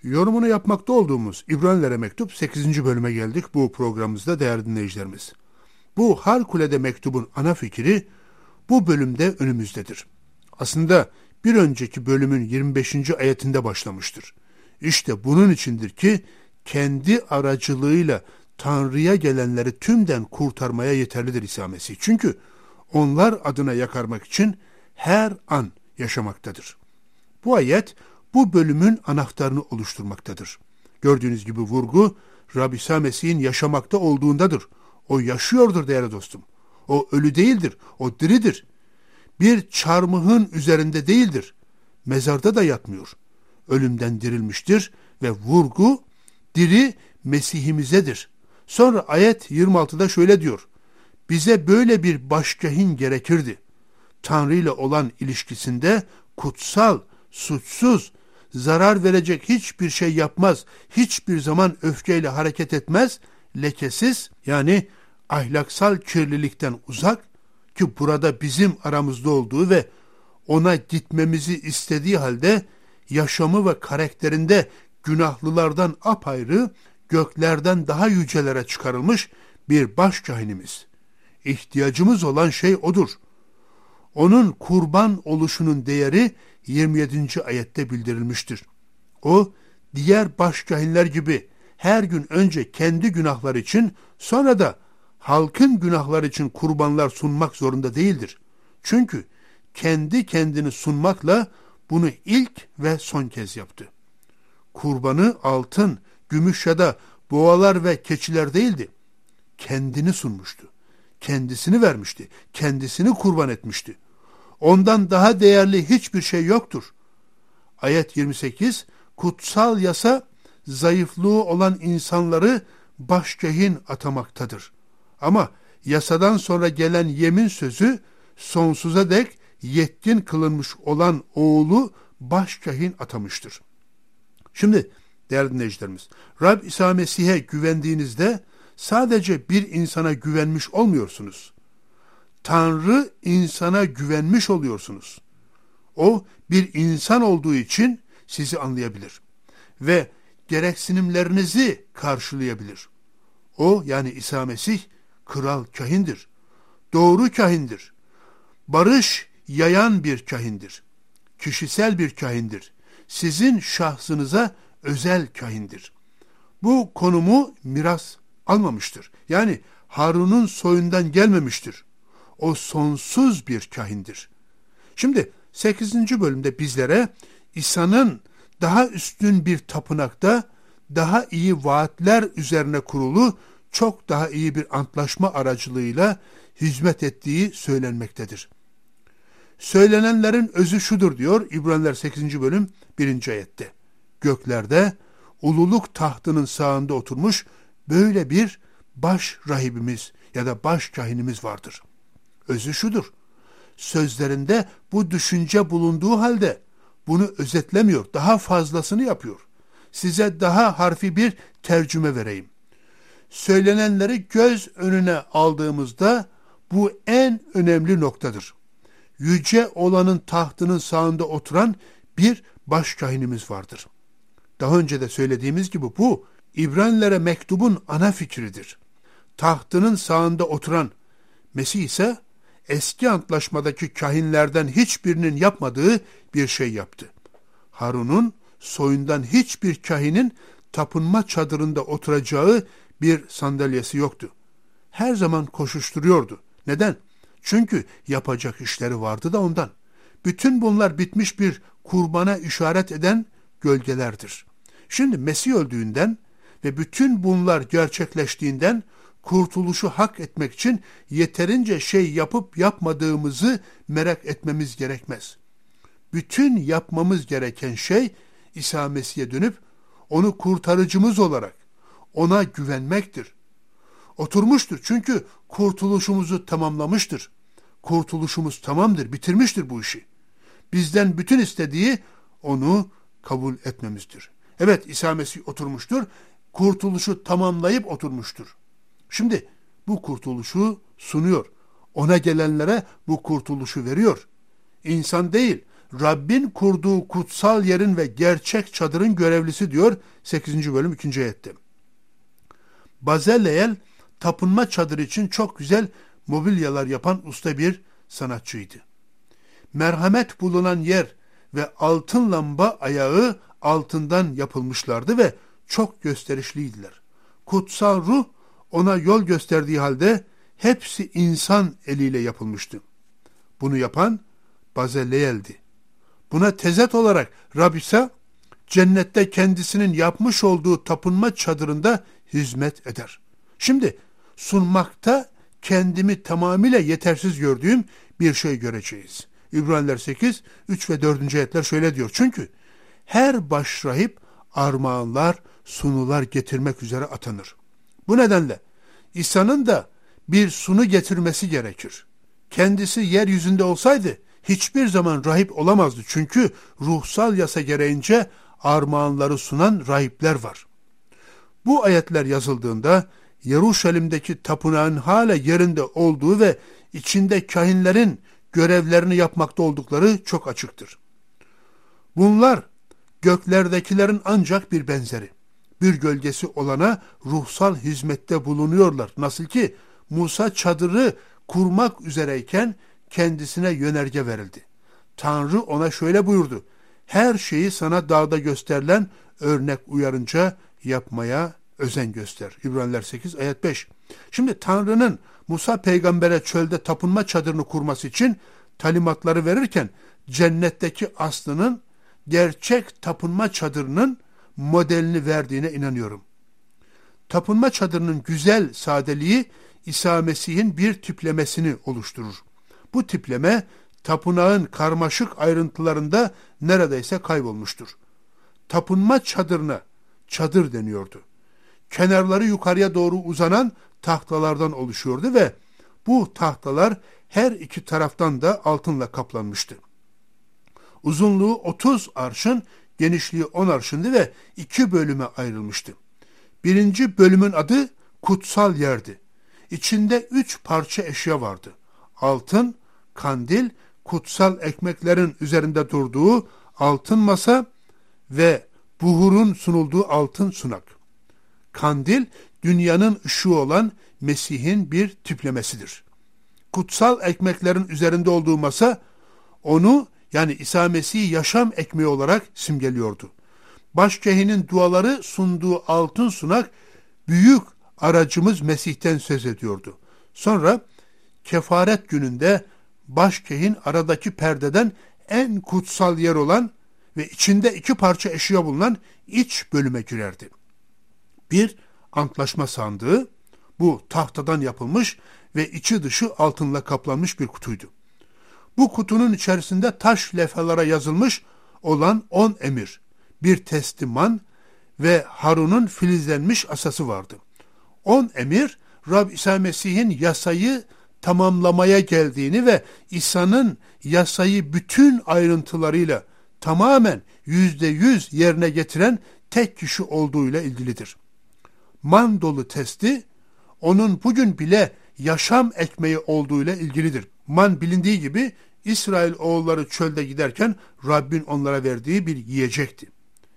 Yorumunu yapmakta olduğumuz İbranilere mektup 8. bölüme geldik bu programımızda değerli dinleyicilerimiz. Bu harikulade mektubun ana fikri bu bölümde önümüzdedir. Aslında bir önceki bölümün 25. ayetinde başlamıştır. İşte bunun içindir ki kendi aracılığıyla Tanrı'ya gelenleri tümden kurtarmaya yeterlidir İsa Mesih. Çünkü onlar adına yakarmak için her an yaşamaktadır. Bu ayet bu bölümün anahtarını oluşturmaktadır. Gördüğünüz gibi vurgu Rabbi İsa Mesih'in yaşamakta olduğundadır. O yaşıyordur değerli dostum. O ölü değildir, o diridir. Bir çarmıhın üzerinde değildir. Mezarda da yatmıyor. Ölümden dirilmiştir ve vurgu diri Mesih'imizedir. Sonra ayet 26'da şöyle diyor. Bize böyle bir başkahin gerekirdi. Tanrı ile olan ilişkisinde kutsal, suçsuz, zarar verecek hiçbir şey yapmaz, hiçbir zaman öfkeyle hareket etmez, lekesiz yani ahlaksal kirlilikten uzak ki burada bizim aramızda olduğu ve ona gitmemizi istediği halde yaşamı ve karakterinde günahlılardan apayrı, göklerden daha yücelere çıkarılmış bir başkahinimiz. İhtiyacımız olan şey odur. Onun kurban oluşunun değeri 27. ayette bildirilmiştir. O, diğer başkahinler gibi her gün önce kendi günahları için sonra da halkın günahları için kurbanlar sunmak zorunda değildir. Çünkü kendi kendini sunmakla bunu ilk ve son kez yaptı. Kurbanı altın, gümüş ya da boğalar ve keçiler değildi. Kendini sunmuştu. Kendisini vermişti. Kendisini kurban etmişti. Ondan daha değerli hiçbir şey yoktur. Ayet 28, kutsal yasa zayıflığı olan insanları başkahin atamaktadır. Ama yasadan sonra gelen yemin sözü sonsuza dek yetkin kılınmış olan oğlu başkahin atamıştır. Şimdi değerli dinleyicilerimiz, Rab İsa Mesih'e güvendiğinizde sadece bir insana güvenmiş olmuyorsunuz. Tanrı insana güvenmiş oluyorsunuz. O bir insan olduğu için sizi anlayabilir ve gereksinimlerinizi karşılayabilir. O yani İsa Mesih kral kahindir. Doğru kahindir. Barış yayan bir kahindir. Kişisel bir kahindir. Sizin şahsınıza özel kahindir. Bu konumu miras almamıştır. Yani Harun'un soyundan gelmemiştir. O sonsuz bir kahindir. Şimdi 8. bölümde bizlere İsa'nın daha üstün bir tapınakta daha iyi vaatler üzerine kurulu çok daha iyi bir antlaşma aracılığıyla hizmet ettiği söylenmektedir. Söylenenlerin özü şudur diyor İbraniler 8. bölüm 1. ayette. Göklerde ululuk tahtının sağında oturmuş böyle bir baş rahibimiz ya da baş kahinimiz vardır. Özü şudur. Sözlerinde bu düşünce bulunduğu halde bunu özetlemiyor. Daha fazlasını yapıyor. Size daha harfi bir tercüme vereyim. Söylenenleri göz önüne aldığımızda bu en önemli noktadır. Yüce olanın tahtının sağında oturan bir başkahinimiz vardır. Daha önce de söylediğimiz gibi bu İbranilere mektubun ana fikridir. Tahtının sağında oturan Mesih ise eski antlaşmadaki kahinlerden hiçbirinin yapmadığı bir şey yaptı. Harun'un soyundan hiçbir kahinin tapınma çadırında oturacağı bir sandalyesi yoktu. Her zaman koşuşturuyordu. Neden? Çünkü yapacak işleri vardı da ondan. Bütün bunlar bitmiş bir kurbana işaret eden gölgelerdir. Şimdi Mesih öldüğünden ve bütün bunlar gerçekleştiğinden kurtuluşu hak etmek için yeterince şey yapıp yapmadığımızı merak etmemiz gerekmez. Bütün yapmamız gereken şey İsa Mesih'e dönüp onu kurtarıcımız olarak ona güvenmektir. Oturmuştur çünkü kurtuluşumuzu tamamlamıştır. Kurtuluşumuz tamamdır, bitirmiştir bu işi. Bizden bütün istediği onu kabul etmemizdir. Evet, İsa Mesih oturmuştur, kurtuluşu tamamlayıp oturmuştur. Şimdi bu kurtuluşu sunuyor. Ona gelenlere bu kurtuluşu veriyor. İnsan değil, Rabbin kurduğu kutsal yerin ve gerçek çadırın görevlisi diyor 8. bölüm 2. ayette. Bezaleel tapınma çadırı için çok güzel mobilyalar yapan usta bir sanatçıydı. Merhamet bulunan yer ve altın lamba ayağı altından yapılmışlardı ve çok gösterişliydiler. Kutsal ruh ona yol gösterdiği halde hepsi insan eliyle yapılmıştı. Bunu yapan Bezaleel'di. Buna tezat olarak Rab ise cennette kendisinin yapmış olduğu tapınma çadırında hizmet eder. Şimdi sunmakta kendimi tamamıyla yetersiz gördüğüm bir şey göreceğiz. İbraniler 8, 3 ve 4. ayetler şöyle diyor. Çünkü her başrahip armağanlar, sunular getirmek üzere atanır. Bu nedenle İsa'nın da bir sunu getirmesi gerekir. Kendisi yeryüzünde olsaydı hiçbir zaman rahip olamazdı. Çünkü ruhsal yasa gereğince armağanları sunan rahipler var. Bu ayetler yazıldığında Yeruşalim'deki tapınağın hala yerinde olduğu ve içinde kahinlerin görevlerini yapmakta oldukları çok açıktır. Bunlar göklerdekilerin ancak bir benzeri, bir gölgesi olana ruhsal hizmette bulunuyorlar. Nasıl ki Musa çadırı kurmak üzereyken kendisine yönerge verildi. Tanrı ona şöyle buyurdu: her şeyi sana dağda gösterilen örnek uyarınca yapmaya özen göster. İbraniler 8 ayet 5. Şimdi Tanrı'nın Musa peygambere çölde tapınma çadırını kurması için talimatları verirken cennetteki aslının gerçek tapınma çadırının modelini verdiğine inanıyorum. Tapınma çadırının güzel sadeliği İsa Mesih'in bir tiplemesini oluşturur. Bu tipleme tapınağın karmaşık ayrıntılarında neredeyse kaybolmuştur. Tapınma çadırına çadır deniyordu. Kenarları yukarıya doğru uzanan tahtalardan oluşuyordu ve bu tahtalar her iki taraftan da altınla kaplanmıştı. Uzunluğu 30 arşın, genişliği 10 arşındı ve 2 bölüme ayrılmıştı. Birinci bölümün adı kutsal yerdi. İçinde 3 parça eşya vardı. Altın, kandil, kutsal ekmeklerin üzerinde durduğu altın masa ve buhurun sunulduğu altın sunak. Kandil, dünyanın ışığı olan Mesih'in bir tiplemesidir. Kutsal ekmeklerin üzerinde olduğu masa, onu yani İsa Mesih'i yaşam ekmeği olarak simgeliyordu. Başkehinin duaları sunduğu altın sunak, büyük aracımız Mesih'ten söz ediyordu. Sonra kefaret gününde başkehin aradaki perdeden en kutsal yer olan ve içinde 2 parça eşya bulunan iç bölüme girerdi. Bir antlaşma sandığı, bu tahtadan yapılmış ve içi dışı altınla kaplanmış bir kutuydu. Bu kutunun içerisinde taş levhalara yazılmış olan 10 emir, bir tesliman ve Harun'un filizlenmiş asası vardı. 10 emir, Rab İsa Mesih'in yasayı tamamlamaya geldiğini ve İsa'nın yasayı bütün ayrıntılarıyla tamamen %100 yerine getiren tek kişi olduğuyla ilgilidir. Man dolu testi, onun bugün bile yaşam ekmeği olduğuyla ilgilidir. Man bilindiği gibi İsrail oğulları çölde giderken Rabbin onlara verdiği bir yiyecekti.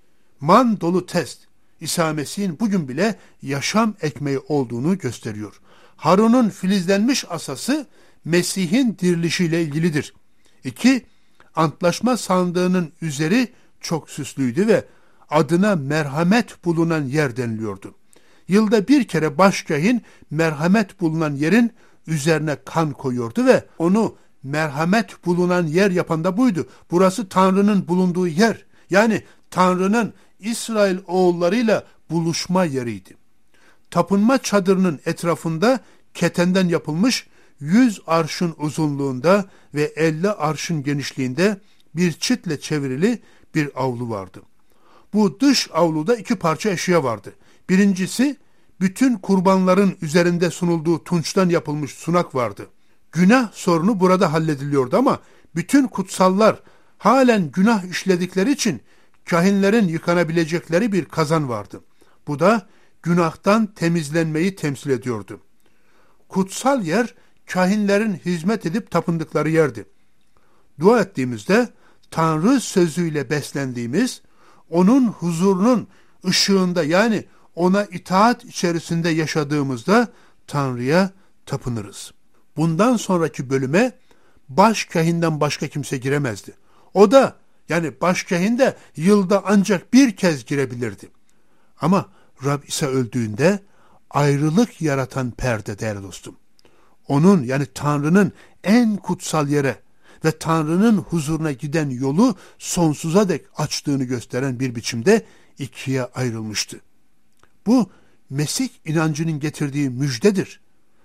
Man dolu test, İsa Mesih'in bugün bile yaşam ekmeği olduğunu gösteriyor. Harun'un filizlenmiş asası Mesih'in dirilişiyle ilgilidir. 2. Antlaşma sandığının üzeri çok süslüydü ve adına merhamet bulunan yer deniliyordu. Yılda bir kere başkahin merhamet bulunan yerin üzerine kan koyuyordu ve onu merhamet bulunan yer yapan da buydu. Burası Tanrı'nın bulunduğu yer. Yani Tanrı'nın İsrail oğullarıyla buluşma yeriydi. Tapınma çadırının etrafında ketenden yapılmış 100 arşın uzunluğunda ve 50 arşın genişliğinde bir çitle çevrili bir avlu vardı. Bu dış avluda 2 parça eşya vardı. Birincisi, bütün kurbanların üzerinde sunulduğu tunçtan yapılmış sunak vardı. Günah sorunu burada hallediliyordu ama bütün kutsallar halen günah işledikleri için kahinlerin yıkanabilecekleri bir kazan vardı. Bu da günahtan temizlenmeyi temsil ediyordu. Kutsal yer, kahinlerin hizmet edip tapındıkları yerdi. Dua ettiğimizde Tanrı sözüyle beslendiğimiz, onun huzurunun ışığında, yani ona itaat içerisinde yaşadığımızda Tanrı'ya tapınırız. Bundan sonraki bölüme başkahinden başka kimse giremezdi. O da, yani başkahin de yılda ancak bir kez girebilirdi. Ama Rab İsa öldüğünde ayrılık yaratan perde değerli dostum. Onun, yani Tanrı'nın en kutsal yere ve Tanrı'nın huzuruna giden yolu sonsuza dek açtığını gösteren bir biçimde ikiye ayrılmıştı. Bu Mesih inancının getirdiği müjdedir.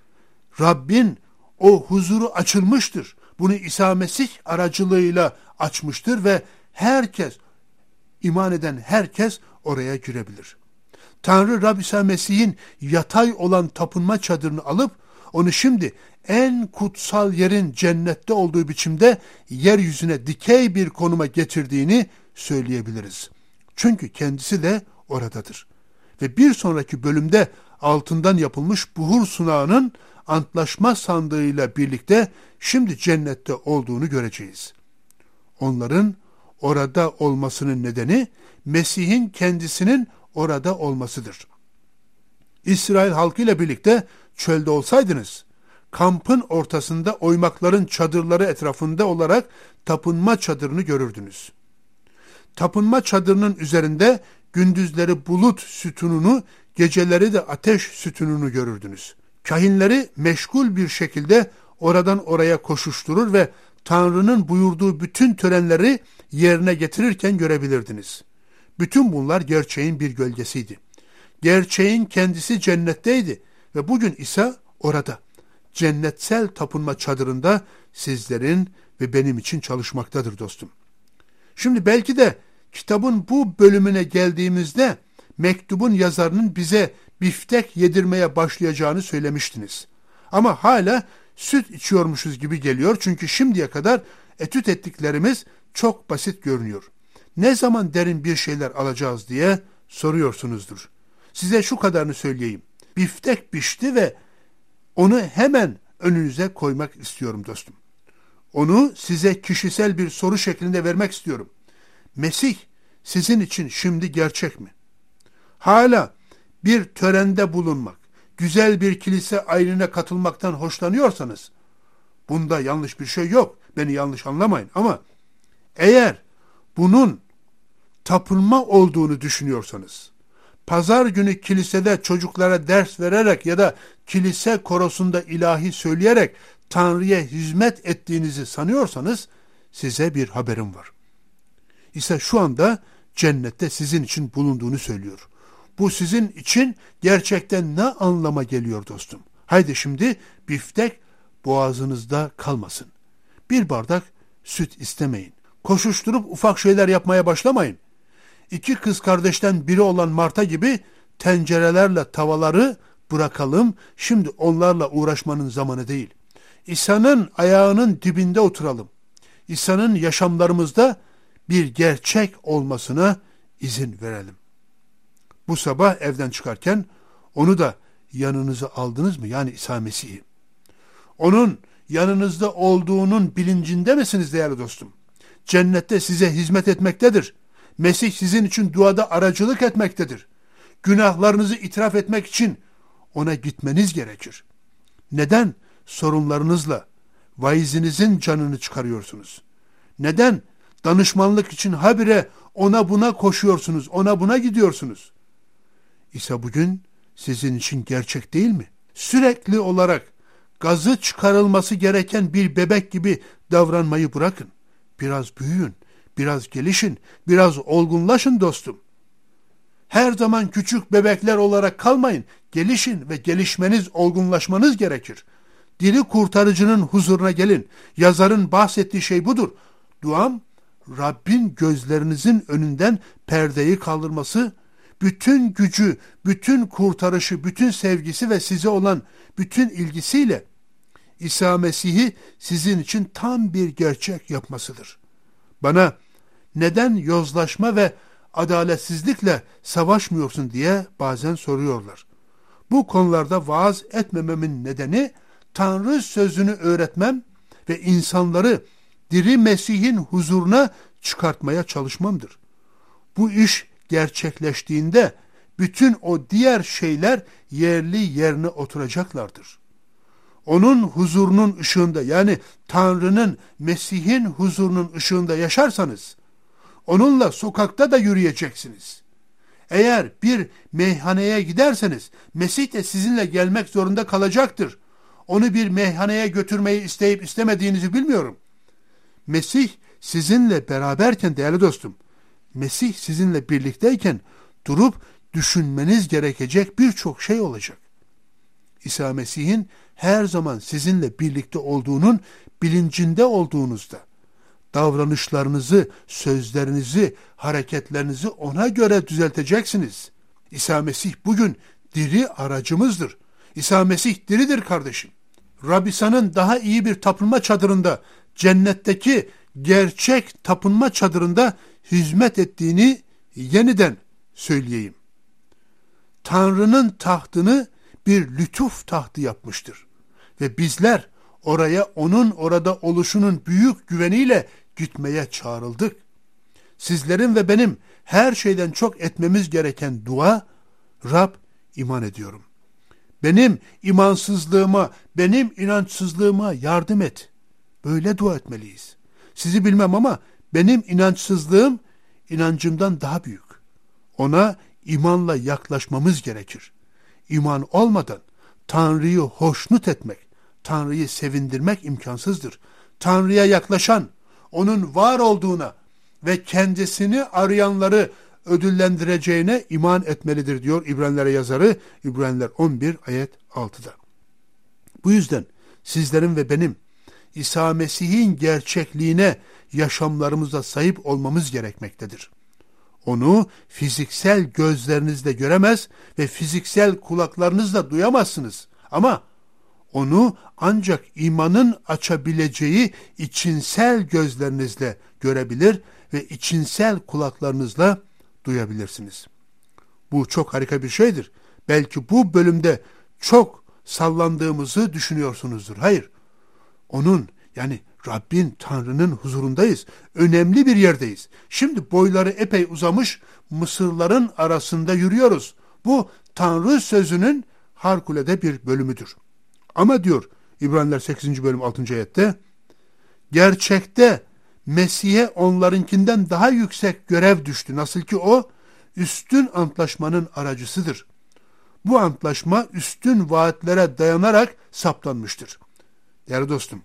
Rabbin o huzuru açılmıştır. Bunu İsa Mesih aracılığıyla açmıştır ve herkes, iman eden herkes oraya girebilir. Tanrı Rab İsa Mesih'in yatay olan tapınma çadırını alıp onu şimdi en kutsal yerin cennette olduğu biçimde yeryüzüne dikey bir konuma getirdiğini söyleyebiliriz. Çünkü kendisi de oradadır. Ve bir sonraki bölümde altından yapılmış buhur sunağının antlaşma sandığıyla birlikte şimdi cennette olduğunu göreceğiz. Onların orada olmasının nedeni Mesih'in kendisinin orada olmasıdır. İsrail halkıyla birlikte çölde olsaydınız, kampın ortasında oymakların çadırları etrafında olarak tapınma çadırını görürdünüz. Tapınma çadırının üzerinde gündüzleri bulut sütununu, geceleri de ateş sütununu görürdünüz. Kahinleri meşgul bir şekilde oradan oraya koşuşturur ve Tanrı'nın buyurduğu bütün törenleri yerine getirirken görebilirdiniz. Bütün bunlar gerçeğin bir gölgesiydi. Gerçeğin kendisi cennetteydi ve bugün ise orada, cennetsel tapınma çadırında sizlerin ve benim için çalışmaktadır dostum. Şimdi belki de kitabın bu bölümüne geldiğimizde mektubun yazarının bize biftek yedirmeye başlayacağını söylemiştiniz. Ama hala süt içiyormuşuz gibi geliyor, çünkü şimdiye kadar etüt ettiklerimiz çok basit görünüyor. Ne zaman derin bir şeyler alacağız diye soruyorsunuzdur. Size şu kadarını söyleyeyim. Biftek pişti ve onu hemen önünüze koymak istiyorum dostum. Onu size kişisel bir soru şeklinde vermek istiyorum. Mesih sizin için şimdi gerçek mi? Hala bir törende bulunmak, güzel bir kilise ayrına katılmaktan hoşlanıyorsanız, bunda yanlış bir şey yok. Beni yanlış anlamayın, ama eğer bunun tapınma olduğunu düşünüyorsanız, pazar günü kilisede çocuklara ders vererek ya da kilise korosunda ilahi söyleyerek Tanrı'ya hizmet ettiğinizi sanıyorsanız, size bir haberim var. İsa şu anda cennette sizin için bulunduğunu söylüyor. Bu sizin için gerçekten ne anlama geliyor dostum? Haydi şimdi biftek boğazınızda kalmasın. Bir bardak süt istemeyin. Koşuşturup ufak şeyler yapmaya başlamayın. İki kız kardeşten biri olan Marta gibi tencerelerle tavaları bırakalım. Şimdi onlarla uğraşmanın zamanı değil. İsa'nın ayağının dibinde oturalım. İsa'nın yaşamlarımızda bir gerçek olmasına izin verelim. Bu sabah evden çıkarken onu da yanınıza aldınız mı? Yani İsa Mesih'i. Onun yanınızda olduğunun bilincinde misiniz değerli dostum? Cennette size hizmet etmektedir. Mesih sizin için duada aracılık etmektedir. Günahlarınızı itiraf etmek için ona gitmeniz gerekir. Neden sorunlarınızla vaizinizin canını çıkarıyorsunuz? Neden danışmanlık için habire ona buna koşuyorsunuz, ona buna gidiyorsunuz? İsa bugün sizin için gerçek değil mi? Sürekli olarak gazı çıkarılması gereken bir bebek gibi davranmayı bırakın. Biraz büyüyün, biraz gelişin, biraz olgunlaşın dostum. Her zaman küçük bebekler olarak kalmayın. Gelişin ve gelişmeniz, olgunlaşmanız gerekir. Diri kurtarıcının huzuruna gelin. Yazarın bahsettiği şey budur. Duam, Rabbin gözlerinizin önünden perdeyi kaldırması, bütün gücü, bütün kurtarışı, bütün sevgisi ve size olan bütün ilgisiyle İsa Mesih'i sizin için tam bir gerçek yapmasıdır. Bana neden yozlaşma ve adaletsizlikle savaşmıyorsun diye bazen soruyorlar. Bu konularda vaaz etmememin nedeni Tanrı sözünü öğretmem ve insanları diri Mesih'in huzuruna çıkartmaya çalışmamdır. Bu iş gerçekleştiğinde bütün o diğer şeyler yerli yerine oturacaklardır. Onun huzurunun ışığında, yani Tanrı'nın, Mesih'in huzurunun ışığında yaşarsanız, onunla sokakta da yürüyeceksiniz. Eğer bir meyhaneye giderseniz, Mesih de sizinle gelmek zorunda kalacaktır. Onu bir meyhaneye götürmeyi isteyip istemediğinizi bilmiyorum. Mesih sizinle beraberken değerli dostum, Mesih sizinle birlikteyken durup düşünmeniz gerekecek birçok şey olacak. İsa Mesih'in her zaman sizinle birlikte olduğunun bilincinde olduğunuzda, davranışlarınızı, sözlerinizi, hareketlerinizi ona göre düzelteceksiniz. İsa Mesih bugün diri aracımızdır. İsa Mesih diridir kardeşim. Rabbisa'nın daha iyi bir tapınma çadırında, cennetteki gerçek tapınma çadırında hizmet ettiğini yeniden söyleyeyim. Tanrı'nın tahtını bir lütuf tahtı yapmıştır. Ve bizler oraya onun orada oluşunun büyük güveniyle gitmeye çağrıldık. Sizlerin ve benim her şeyden çok etmemiz gereken dua, Rab iman ediyorum. Benim imansızlığıma, benim inançsızlığıma yardım et. Böyle dua etmeliyiz. Sizi bilmem ama benim inançsızlığım inancımdan daha büyük. Ona imanla yaklaşmamız gerekir. İman olmadan Tanrı'yı hoşnut etmek, Tanrı'yı sevindirmek imkansızdır. Tanrı'ya yaklaşan, onun var olduğuna ve kendisini arayanları ödüllendireceğine iman etmelidir diyor İbranilere yazarı, İbraniler 11 ayet 6'da. Bu yüzden sizlerin ve benim İsa Mesih'in gerçekliğine yaşamlarımızda sahip olmamız gerekmektedir. Onu fiziksel gözlerinizle göremez ve fiziksel kulaklarınızla duyamazsınız. Ama onu ancak imanın açabileceği içinsel gözlerinizle görebilir ve içinsel kulaklarınızla duyabilirsiniz. Bu çok harika bir şeydir. Belki bu bölümde çok sallandığımızı düşünüyorsunuzdur. Hayır. Onun, yani Rabbin, Tanrı'nın huzurundayız. Önemli bir yerdeyiz. Şimdi boyları epey uzamış mısırların arasında yürüyoruz. Bu Tanrı sözünün harikulade bir bölümüdür. Ama diyor İbraniler 8. bölüm 6. ayette, gerçekte Mesih'e onlarınkinden daha yüksek görev düştü. Nasıl ki o üstün antlaşmanın aracısıdır. Bu antlaşma üstün vaatlere dayanarak saptanmıştır. Değerli dostum,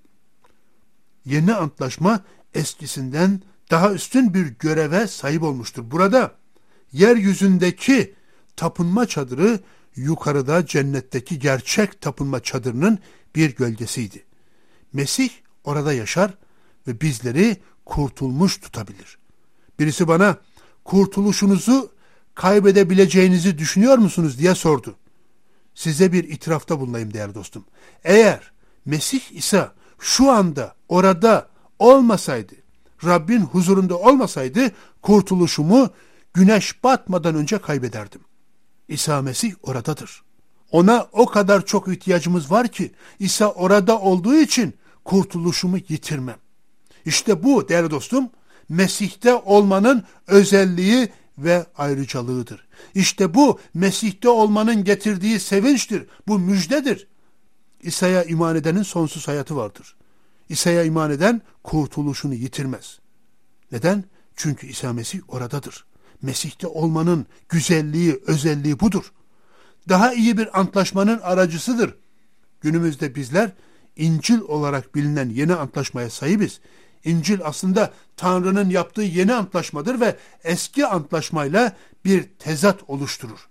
yeni antlaşma eskisinden daha üstün bir göreve sahip olmuştur. Burada yeryüzündeki tapınma çadırı yukarıda cennetteki gerçek tapınma çadırının bir gölgesiydi. Mesih orada yaşar ve bizleri kurtulmuş tutabilir. Birisi bana kurtuluşunuzu kaybedebileceğinizi düşünüyor musunuz diye sordu. Size bir itirafta bulunayım değerli dostum. Eğer Mesih İsa şu anda orada olmasaydı, Rabbin huzurunda olmasaydı kurtuluşumu güneş batmadan önce kaybederdim. İsa Mesih oradadır. Ona o kadar çok ihtiyacımız var ki İsa orada olduğu için kurtuluşumu yitirmem. İşte bu değerli dostum, Mesih'te olmanın özelliği ve ayrıcalığıdır. İşte bu Mesih'te olmanın getirdiği sevinçtir. Bu müjdedir. İsa'ya iman edenin sonsuz hayatı vardır. İsa'ya iman eden kurtuluşunu yitirmez. Neden? Çünkü İsa Mesih oradadır. Mesih'te olmanın güzelliği, özelliği budur. Daha iyi bir antlaşmanın aracısıdır. Günümüzde bizler İncil olarak bilinen yeni antlaşmaya sahibiz. İncil aslında Tanrı'nın yaptığı yeni antlaşmadır ve eski antlaşmayla bir tezat oluşturur.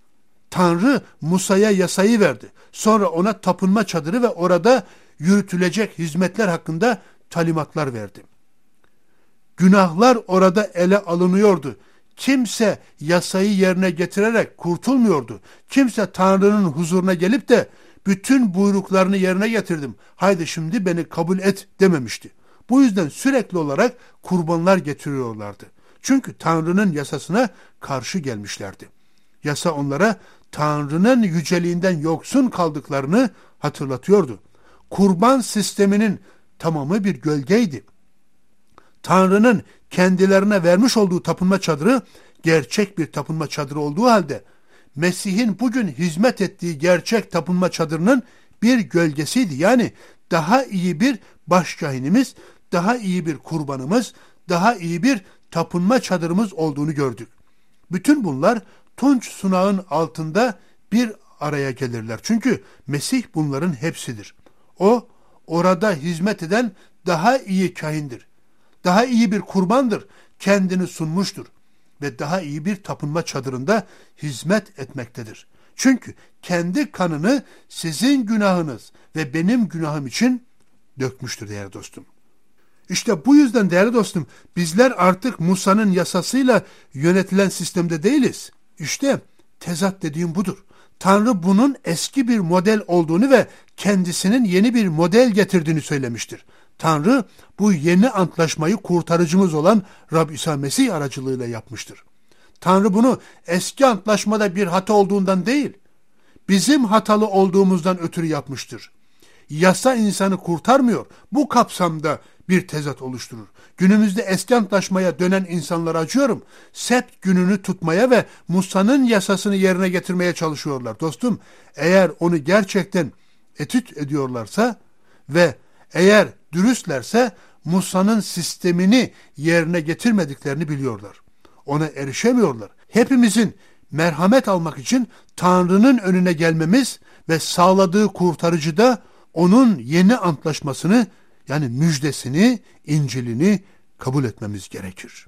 Tanrı Musa'ya yasayı verdi. Sonra ona tapınma çadırı ve orada yürütülecek hizmetler hakkında talimatlar verdi. Günahlar orada ele alınıyordu. Kimse yasayı yerine getirerek kurtulmuyordu. Kimse Tanrı'nın huzuruna gelip de bütün buyruklarını yerine getirdim, haydi şimdi beni kabul et dememişti. Bu yüzden sürekli olarak kurbanlar getiriyorlardı. Çünkü Tanrı'nın yasasına karşı gelmişlerdi. Yasa onlara Tanrı'nın yüceliğinden yoksun kaldıklarını hatırlatıyordu. Kurban sisteminin tamamı bir gölgeydi. Tanrı'nın kendilerine vermiş olduğu tapınma çadırı gerçek bir tapınma çadırı olduğu halde Mesih'in bugün hizmet ettiği gerçek tapınma çadırının bir gölgesiydi. Yani daha iyi bir başkahinimiz, daha iyi bir kurbanımız, daha iyi bir tapınma çadırımız olduğunu gördük. Bütün bunlar tunç sunağın altında bir araya gelirler. Çünkü Mesih bunların hepsidir. O, orada hizmet eden daha iyi kahindir. Daha iyi bir kurbandır. Kendini sunmuştur. Ve daha iyi bir tapınma çadırında hizmet etmektedir. Çünkü kendi kanını sizin günahınız ve benim günahım için dökmüştür değerli dostum. İşte bu yüzden değerli dostum, bizler artık Musa'nın yasasıyla yönetilen sistemde değiliz. İşte tezat dediğim budur. Tanrı bunun eski bir model olduğunu ve kendisinin yeni bir model getirdiğini söylemiştir. Tanrı bu yeni antlaşmayı kurtarıcımız olan Rab İsa Mesih aracılığıyla yapmıştır. Tanrı bunu eski antlaşmada bir hata olduğundan değil, bizim hatalı olduğumuzdan ötürü yapmıştır. Yasa insanı kurtarmıyor. Bu kapsamda bir tezat oluşturur. Günümüzde eski antlaşmaya dönen insanlara acıyorum. Sept gününü tutmaya ve Musa'nın yasasını yerine getirmeye çalışıyorlar. Dostum, eğer onu gerçekten etüt ediyorlarsa ve eğer dürüstlerse Musa'nın sistemini yerine getirmediklerini biliyorlar. Ona erişemiyorlar. Hepimizin merhamet almak için Tanrı'nın önüne gelmemiz ve sağladığı kurtarıcıda onun yeni antlaşmasını, yani müjdesini, İncil'ini kabul etmemiz gerekir.